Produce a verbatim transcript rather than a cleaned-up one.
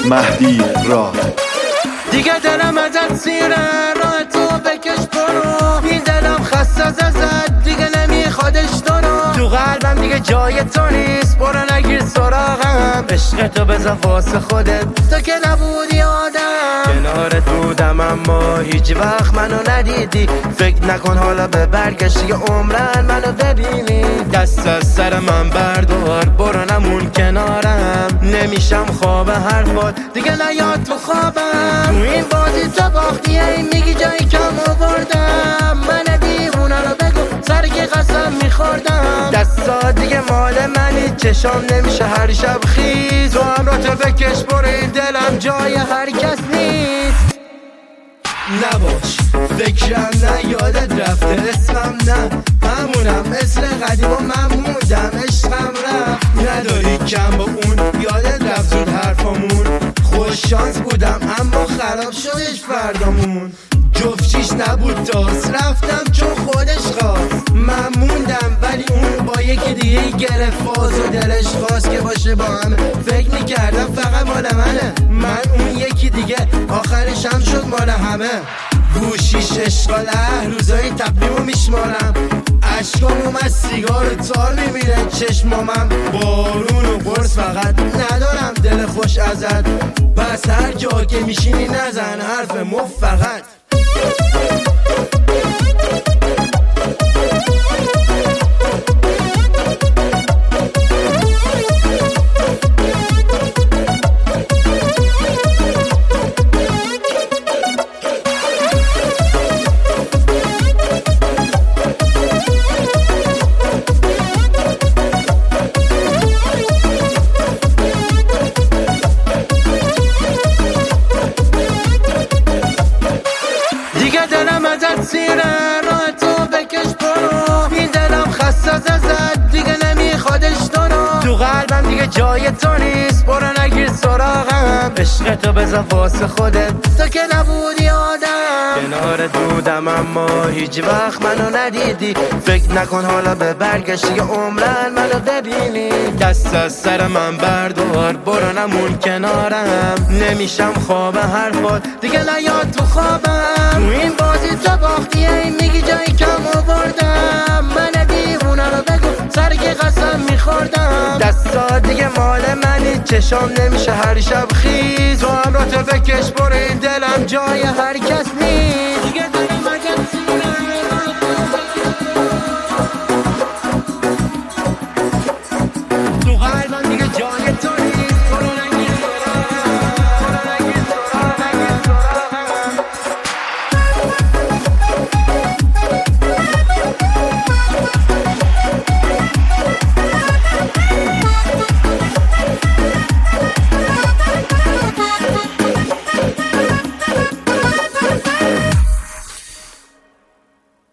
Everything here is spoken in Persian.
مهدی راه. دیگه دلم ازت سیره، راه تو بکش برو. این دلم خسته ازت، دیگه نمیخوادش تو رو. تو قلبم دیگه جای تو نیست، برو نگیر سراغم. عشق تو بذار واسه خودت، تو که نبودی آدم. کنارت بودم اما هیچ وقت منو ندیدی. فکر نکن حالا به برگشتی عمرن منو ببینی. دست از سر من بردار، برو نمون کنارم. نمیشم خواب حرفات، دیگه نیاد تو خوابم. تو این بازی تو باختی، این میگی جایی کم آوردم. من دیوونه رو بگو سر که قسم میخوردم. دستا دیگه مال منی، چشام نمیشه هر شب خیز. تو هم را تو بکش برو، این دلم جای هر کس نیست. نباش فکرم نه، یادت رفته اسمم نه. همونم مثل قدیم و من موندم، عشقم رفت. نداری کم با اون، یادت رفت زود حرفامون. خوش شانس بودم اما خراب شدش فردامون. جفتیش نبود تاس، رفتم چون خودش خواست. من موندم ولی اون با یکی دیگه گرفت فاز و دلش خواست که باشه با همه. فکر میکردم فقط مال منه، من اون یکی دیگه آخرش هم شد مال همه. گوشیش اشغاله، روزای تقویمو میشمارم. عشقامم از سیگار و تار میمیره چشمامم. بارون و قرص فقط ندارم دل خوش ازت. پس هر جا که میشینی نزن حرف مفت فقط. دلم ازت سیره، راه تو بکش برو. این دلم خسته ازت، دیگه نمیخوادش تو رو. تو قلبم دیگه جای تو نیست، برو نگیر سراغم. عشق تو بذار واسه خودت، تو که نبودی آدم. کنارت بودم اما هیچ وقت منو ندیدی. فکر نکن حالا به برگشتی عمرن منو ببینی. دست از سر من بردار، برو نمون کنارم. نمیشم خواب حرفات، دیگه نیاد تو خوابم. تو این بازی تو باختی، این میگی جایی کم آوردم. من دیوونه رو بگو سر که قسم میخوردم. دستا دیگه مال منی، چشام نمیشه هر شب خیز. تو هم را تو بکش برو، این دلم جای هر کس نیست.